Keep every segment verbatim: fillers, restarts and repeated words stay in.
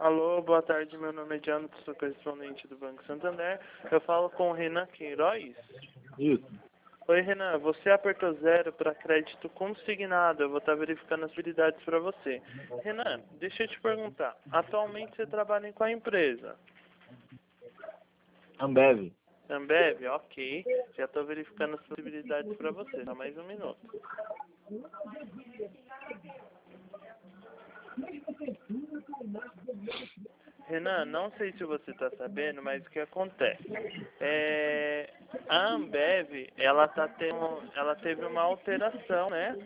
Alô, boa tarde, meu nome é Diano, sou correspondente do Banco Santander. Eu falo com o Renan Queiroz. Isso. Oi, Renan, você apertou zero para crédito consignado. Eu vou estar verificando as habilidades para você. Renan, deixa eu te perguntar. Atualmente você trabalha em qual empresa? Ambev. Ambev? Ok. Já estou verificando as possibilidades para você. Só mais um minuto. Renan, não sei se você está sabendo, mas o que acontece? É, a Ambev, ela, tá tendo, ela teve uma alteração, né?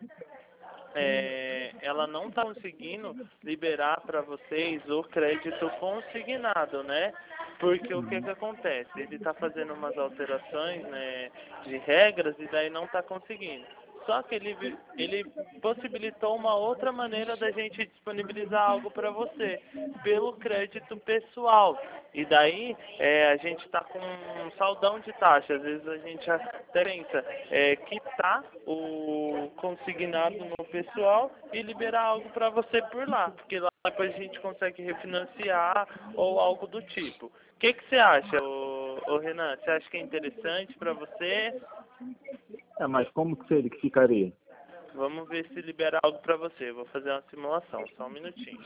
É, ela não está conseguindo liberar para vocês o crédito consignado, né? Porque o que que acontece? Ele está fazendo umas alterações, né, de regras e daí não está conseguindo. Só que ele, ele possibilitou uma outra maneira da gente disponibilizar algo para você, pelo crédito pessoal. E daí é, a gente está com um saldão de taxa. Às vezes a gente até pensa é, quitar o consignado no pessoal e liberar algo para você por lá. Porque lá depois a gente consegue refinanciar ou algo do tipo. O que, que você acha, ô, ô Renan? Você acha que é interessante para você? É, mas como que seria que ficaria? Vamos ver se libera algo para você. Vou fazer uma simulação, só um minutinho.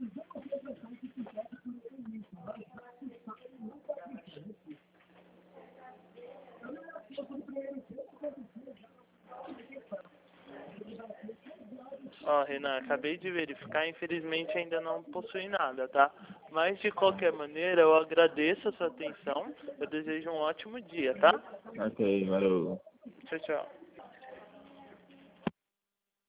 Ó, Renan, acabei de verificar, infelizmente ainda não possui nada, tá? Mas de qualquer maneira, eu agradeço a sua atenção. Eu desejo um ótimo dia, tá? Ok, valeu. Tchau, tchau.